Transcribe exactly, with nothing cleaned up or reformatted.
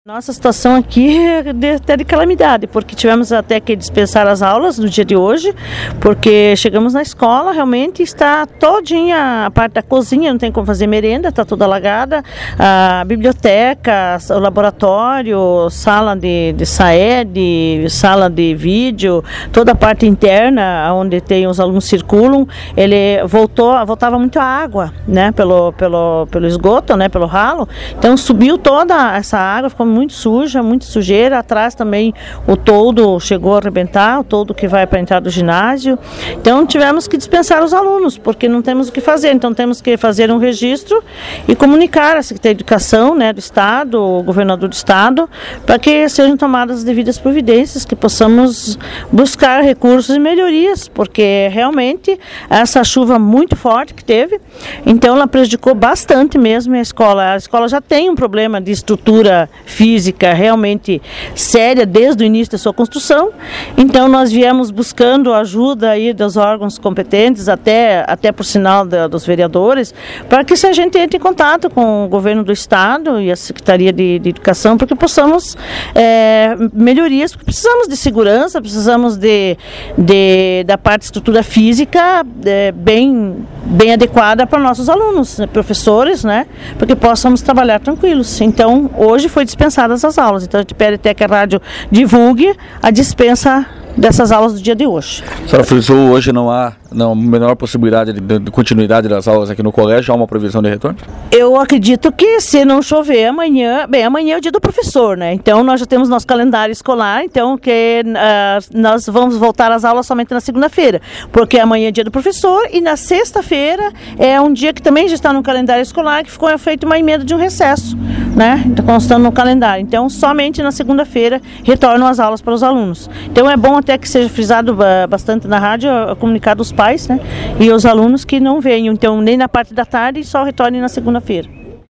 Nossa situação aqui é de, até de calamidade, porque tivemos até que dispensar as aulas no dia de hoje, porque chegamos na escola, realmente está todinha a parte da cozinha, não tem como fazer merenda, está toda alagada, a biblioteca, o laboratório, sala de, de SAED, sala de vídeo, toda a parte interna, onde tem os alunos circulam, ele voltou, voltava muito a água, né, pelo, pelo, pelo esgoto, né, pelo ralo, então subiu toda essa água, ficou muito suja, muito sujeira. Atrás também o toldo chegou a arrebentar, o toldo que vai para a entrada do ginásio. Então tivemos que dispensar os alunos, porque não temos o que fazer. Então temos que fazer um registro e comunicar a Secretaria de Educação, né, do Estado, o governador do Estado, para que sejam tomadas as devidas providências, que possamos buscar recursos e melhorias, porque realmente essa chuva muito forte que teve, então ela prejudicou bastante mesmo a escola. A escola já tem um problema de estrutura física realmente séria desde o início da sua construção, então nós viemos buscando ajuda aí dos órgãos competentes, até, até por sinal da, dos vereadores, para que se a gente entre em contato com o governo do Estado e a Secretaria de, de Educação, para que possamos é, melhorias, porque precisamos de segurança, precisamos de, de, da parte de estrutura física é, bem, bem adequada para nossos alunos, né, professores, né, para que possamos trabalhar tranquilos. Então, hoje foi dispensadas as aulas, então a gente pede até que a rádio divulgue a dispensa dessas aulas do dia de hoje. A senhora frisou, hoje não há não, menor possibilidade de, de continuidade das aulas aqui no colégio, há uma previsão de retorno? Eu acredito que se não chover amanhã, bem, amanhã é o dia do professor, né? Então nós já temos nosso calendário escolar, então que uh, nós vamos voltar às aulas somente na segunda-feira, porque amanhã é dia do professor e na sexta-feira é um dia que também já está no calendário escolar, que ficou feito uma emenda de um recesso, né? Está constando no calendário. Então somente na segunda-feira retornam as aulas para os alunos. Então é bom até que seja frisado uh, bastante na rádio, uh, comunicado aos pais, né, e os alunos que não venham, então, nem na parte da tarde, só retornem na segunda-feira.